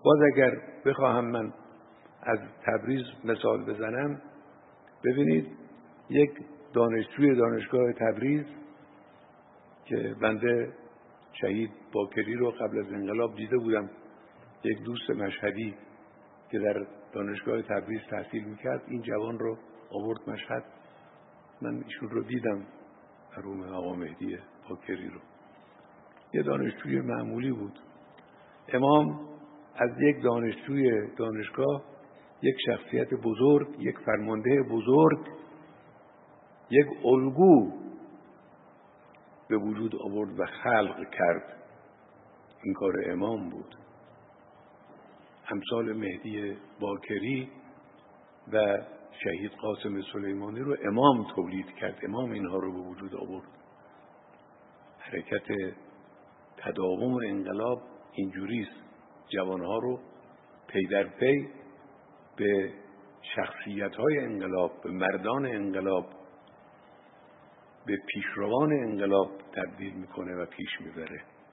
باز اگر بخواهم من از تبریز مثال بزنم، ببینید یک دانشجوی دانشگاه تبریز که بنده شهید باکری رو قبل از انقلاب دیده بودم، یک دوست مشهدی که در دانشگاه تبریز تحصیل میکرد، این جوان رو آورد مشهد. من ایشون رو دیدم، مرحوم آقا مهدی باکری رو. یه دانشجوی معمولی بود. امام از یک دانشجوی دانشگاه یک شخصیت بزرگ، یک فرمانده بزرگ، یک الگو به وجود آورد و خلق کرد. این کار امام بود. امثال مهدی باکری و شهید قاسم سلیمانی رو امام تولید کرد، امام اینها رو به وجود آورد. حرکت تداوم انقلاب اینجوریست، جوانها رو پی در پی به شخصیت‌های انقلاب، به مردان انقلاب، به پیشروان انقلاب تبدیل میکنه و پیش میبره.